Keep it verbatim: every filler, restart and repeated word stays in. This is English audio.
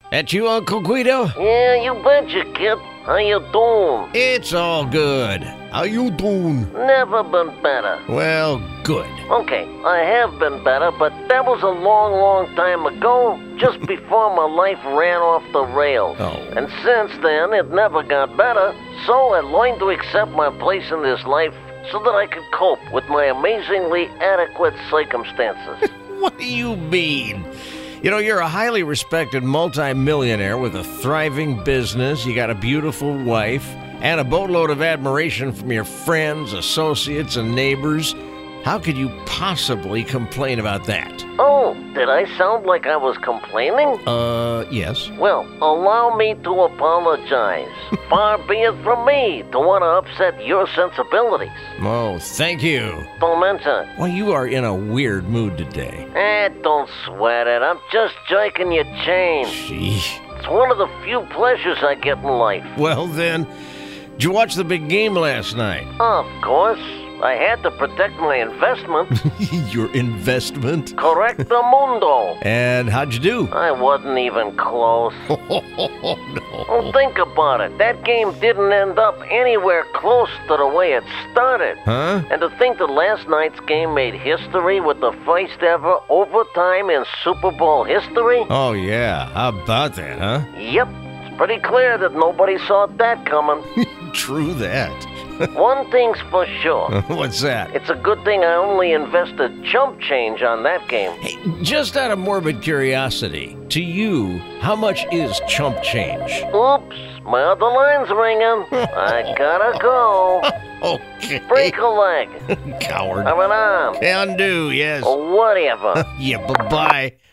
That you, Uncle Guido? Yeah, you betcha, kid. How you doing? It's all good. How you doing? Never been better. Well, good. Okay, I have been better, but that was a long, long time ago, just before my life ran off the rails. Oh. And since then, it never got better, so I learned to accept my place in this life so that I could cope with my amazingly adequate circumstances. What do you mean? You know, you're a highly respected multimillionaire with a thriving business, you got a beautiful wife, and a boatload of admiration from your friends, associates, and neighbors. How could you possibly complain about that? Oh, did I sound like I was complaining? Uh, yes. Well, allow me to apologize. Far be it from me to want to upset your sensibilities. Oh, thank you. Don't mention it. Well, you are in a weird mood today. Eh, don't sweat it. I'm just jerking your chain. Gee. It's one of the few pleasures I get in life. Well, then, did you watch the big game last night? Of course. I had to protect my investment. Your investment? Correcto mundo. And how'd you do? I wasn't even close. Oh, no. Well, think about it. That game didn't end up anywhere close to the way it started. Huh? And to think that last night's game made history with the first ever overtime in Super Bowl history? Oh, yeah. How about that, huh? Yep. It's pretty clear that nobody saw that coming. True that. One thing's for sure. What's that? It's a good thing I only invested chump change on that game. Hey, just out of morbid curiosity, to you, how much is chump change? Oops, my other line's ringing. I gotta go. Okay. Break a leg. Coward. Have an arm. Can do, yes. Or whatever. Yeah, bye-bye.